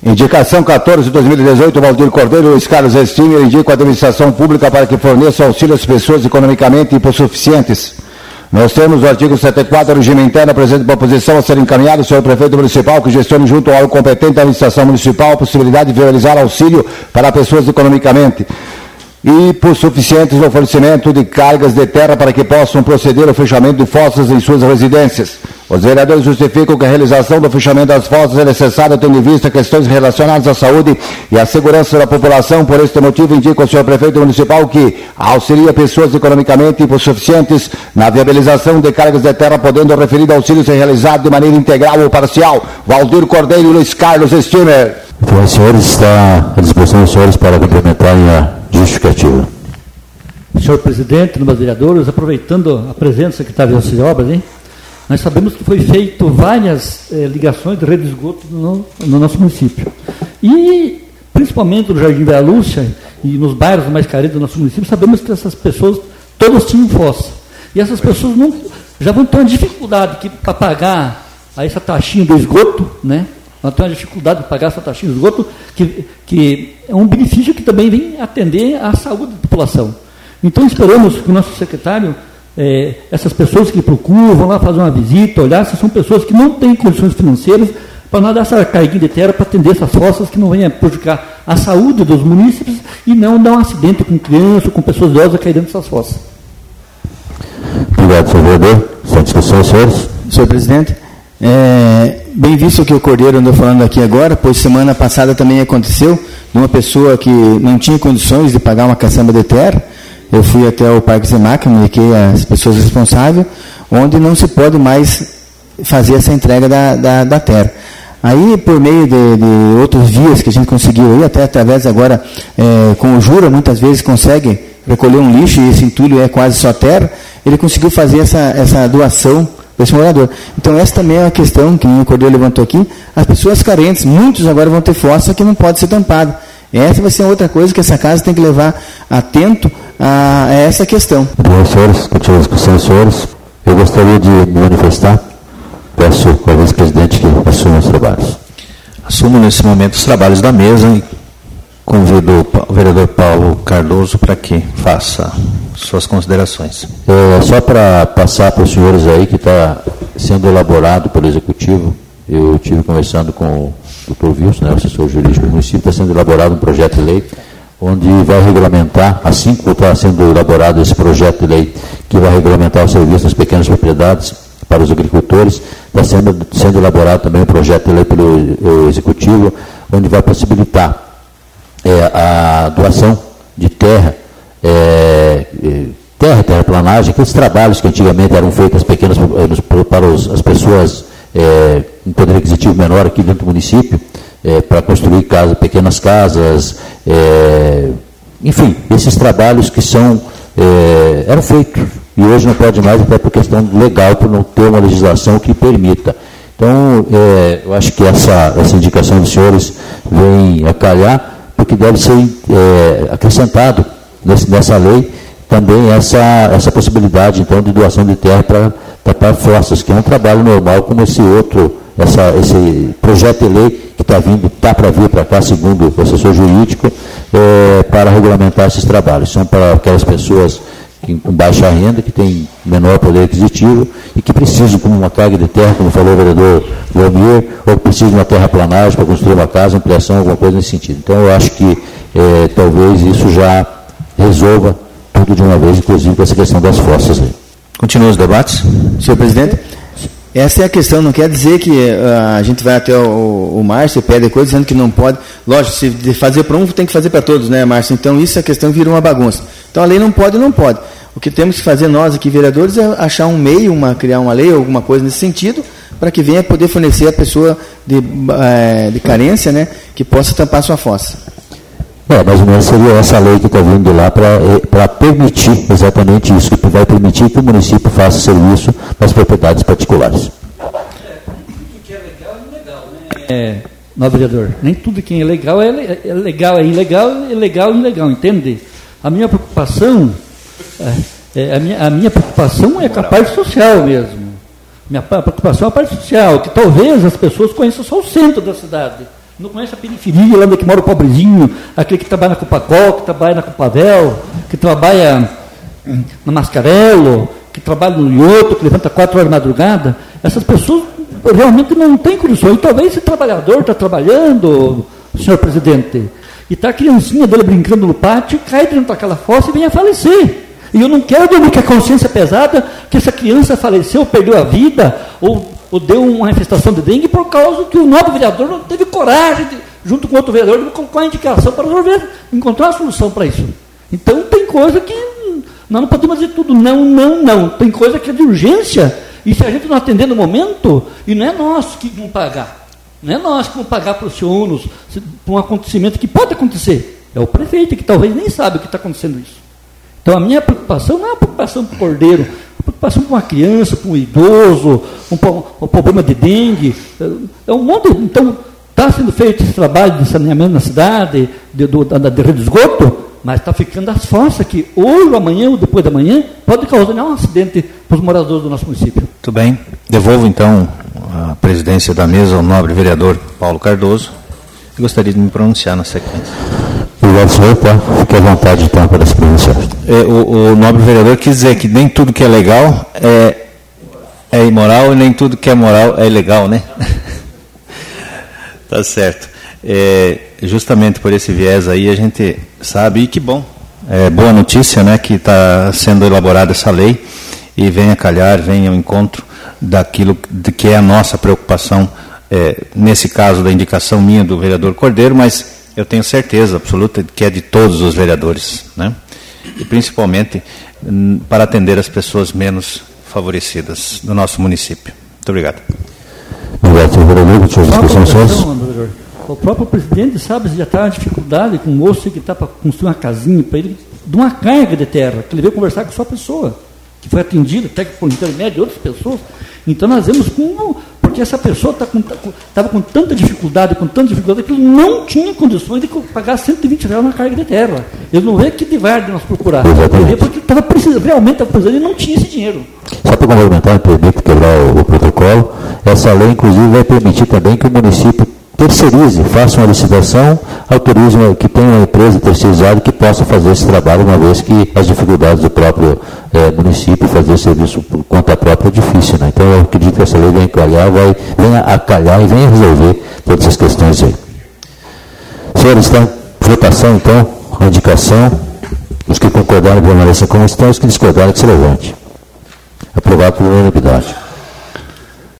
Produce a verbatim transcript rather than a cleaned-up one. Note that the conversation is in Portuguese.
Indicação quatorze de dois mil e dezoito, Valdir Cordeiro e Luiz Carlos Estinger indica a administração pública para que forneça auxílio às pessoas economicamente hipossuficientes. Nós temos o artigo setenta e quatro, regime interno, presente proposição a ser encaminhado ao senhor prefeito municipal que gestione junto ao competente da administração municipal a possibilidade de realizar auxílio para pessoas economicamente hipossuficientes no fornecimento de cargas de terra para que possam proceder ao fechamento de fossas em suas residências. Os vereadores justificam que a realização do fechamento das fossas é necessária tendo em vista questões relacionadas à saúde e à segurança da população. Por este motivo, indica o senhor prefeito municipal que auxilia pessoas economicamente hipossuficientes na viabilização de cargas de terra, podendo o referido auxílio ser realizado de maneira integral ou parcial. Valdir Cordeiro e Luiz Carlos Stimer. Então, os senhores, está à disposição dos senhores para complementarem a justificativa. Senhor presidente, meus vereadores, aproveitando a presença do secretário de Obras, hein, nós sabemos que foi feito várias eh, ligações de rede de esgoto no, no nosso município. E, principalmente no Jardim Vera Lúcia e nos bairros mais carentes do nosso município, sabemos que essas pessoas todas tinham fossa. E essas pessoas não, já vão ter uma dificuldade para pagar a essa taxinha do esgoto, né? Vão ter uma dificuldade de pagar essa taxinha do esgoto, que, que é um benefício que também vem atender à saúde da população. Então, esperamos que o nosso secretário, eh, essas pessoas que procuram, vão lá fazer uma visita, olhar se são pessoas que não têm condições financeiras, para não dar essa carguinha de terra para atender essas fossas que não venham prejudicar a saúde dos munícipes e não dar um acidente com crianças, com pessoas idosas caírem dessas fossas. Obrigado, senhor vereador. Sua discussão, senhores. Senhor presidente, é, bem visto que o Cordeiro andou falando aqui agora, pois semana passada também aconteceu, de uma pessoa que não tinha condições de pagar uma caçamba de terra. Eu fui até o Parque Zemac, indiquei as pessoas responsáveis, onde não se pode mais fazer essa entrega da, da, da terra. Aí, por meio de, de outros vias que a gente conseguiu, ir até através agora, é, com o Jura, muitas vezes consegue recolher um lixo, e esse entulho é quase só terra, ele conseguiu fazer essa, essa doação desse morador. Então, essa também é uma questão que o Cordeiro levantou aqui. As pessoas carentes, muitos agora vão ter fossa que não pode ser tampada. Essa vai ser outra coisa que essa casa tem que levar atento a, a essa questão. Bom, senhores, continua a discussão, senhores. Eu gostaria de me manifestar. Peço ao vice-presidente que assuma os trabalhos. Assumo nesse momento os trabalhos da mesa e convido o vereador Paulo Cardoso para que faça suas considerações. É, só para passar para os senhores aí que está sendo elaborado pelo Executivo, eu estive conversando com o doutor Wilson, né, o assessor jurídico do município, está sendo elaborado um projeto de lei onde vai regulamentar, assim como está sendo elaborado esse projeto de lei que vai regulamentar o serviço das pequenas propriedades para os agricultores, está sendo, sendo elaborado também um projeto de lei pelo Executivo, onde vai possibilitar é, a doação de terra, é, terra, terraplanagem, aqueles trabalhos que antigamente eram feitos pequenas, para os, as pessoas é, em poder aquisitivo menor aqui dentro do município, é, para construir casa, pequenas casas, é, enfim, esses trabalhos que são, é, eram feitos e hoje não pode mais, até por questão legal, por não ter uma legislação que permita. Então, é, eu acho que essa, essa indicação dos senhores vem a calhar, porque deve ser é, acrescentado nesse, nessa lei também essa, essa possibilidade, então, de doação de terra para tapar fossas, que é um trabalho normal, como esse outro, essa, esse projeto de lei que está vindo, está para vir para cá, segundo o assessor jurídico, é, para regulamentar esses trabalhos. São para aquelas pessoas com baixa renda, que tem menor poder aquisitivo e que precisam, como uma carga de terra, como falou o vereador Leomir, ou precisam de uma terraplanagem para construir uma casa, ampliação, alguma coisa nesse sentido. Então, eu acho que é, talvez isso já resolva tudo de uma vez, inclusive com essa questão das fossas. Aí. Continua os debates. Senhor presidente, essa é a questão, não quer dizer que uh, a gente vai até o, o Márcio e pede coisa dizendo que não pode. Lógico, se de fazer para um, tem que fazer para todos, né, Márcio? Então, isso, a questão vira uma bagunça. Então, a lei não pode, não pode. O que temos que fazer nós aqui, vereadores, é achar um meio, uma, criar uma lei, alguma coisa nesse sentido, para que venha poder fornecer a pessoa de, uh, de carência, né, que possa tampar sua fossa. É, mais ou menos seria essa lei que está vindo lá para permitir exatamente isso, que vai permitir que o município faça serviço nas propriedades particulares. Tudo que é legal é ilegal, né? É, não, vereador, nem tudo que é legal é, é legal, é ilegal, é legal e ilegal, entende? A minha preocupação, é, é, a, minha, a minha preocupação é com a parte social mesmo. Minha preocupação é a parte social, que talvez as pessoas conheçam só o centro da cidade. não conhece a periferia, lá onde é que mora o pobrezinho, aquele que trabalha na Copacol, que trabalha na Copavel, que trabalha na Mascarello, que trabalha no Ioto, que levanta quatro horas de madrugada. Essas pessoas realmente não têm condições. E talvez esse trabalhador está trabalhando, senhor presidente, e está a criancinha dele brincando no pátio, cai dentro daquela fossa e vem a falecer. E eu não quero dormir com a consciência pesada que essa criança faleceu, perdeu a vida, ou, ou deu uma manifestação de dengue por causa que o novo vereador não teve coragem, de, junto com outro vereador, de colocar uma indicação para resolver, encontrar uma solução para isso. Então tem coisa que nós não podemos dizer tudo não, não, não. Tem coisa que é de urgência, e se a gente não atender no momento, e não é nós que vamos pagar, não é nós que vamos pagar para os ônus, por um acontecimento que pode acontecer. É o prefeito que talvez nem sabe o que está acontecendo isso. Então a minha preocupação não é a preocupação para o cordeiro, a preocupação para uma criança, para um idoso, um, um problema de dengue, é um monte. Então está sendo feito esse trabalho de saneamento na cidade, de, de, de, de rede de esgoto, mas está ficando as fossas que hoje, ou amanhã, ou depois da manhã, pode causar um acidente para os moradores do nosso município. Muito bem. Devolvo, então, a presidência da mesa ao nobre vereador Paulo Cardoso. Eu gostaria de me pronunciar na sequência. Obrigado, senhor. Tá? Fique à vontade, então, para se pronunciar. É, o, o nobre vereador quis dizer que nem tudo que é legal é, é imoral e nem tudo que é moral é ilegal, né? Tá certo. É, justamente por esse viés aí a gente sabe, e que bom, é boa notícia, né, que está sendo elaborada essa lei e vem a calhar, vem ao encontro daquilo de que é a nossa preocupação, é, nesse caso da indicação minha do vereador Cordeiro, mas eu tenho certeza absoluta que é de todos os vereadores, né, e principalmente hum, para atender as pessoas menos favorecidas do nosso município. Muito obrigado. Obrigado, senhor vereador. Suas discussões. O próprio presidente sabe se já está em dificuldade com um moço que está para construir uma casinha para ele, de uma carga de terra, que ele veio conversar com a sua pessoa, que foi atendida até por intermédio de outras pessoas. Então nós vemos como, porque essa pessoa estava tá com, tá com tanta dificuldade, com tanta dificuldade, que ele não tinha condições de pagar cento e vinte reais na carga de terra. Ele não veio aqui de Varde nós procurar. Ele veio porque estava precisando, realmente estava precisando e não tinha esse dinheiro. Só para complementar, me permito quebrar o, o protocolo, essa lei, inclusive, vai permitir também que o município terceirize, faça uma licitação, autorize que tenha uma empresa terceirizada que possa fazer esse trabalho, uma vez que as dificuldades do próprio é, município fazer serviço por conta própria é difícil, né? Então eu acredito que essa lei venha calhar, vai, venha a calhar e venha resolver todas essas questões aí. Senhores, está em votação então, a indicação, os que concordaram permaneçam como estão, os que discordaram que se levante. Aprovado por unanimidade.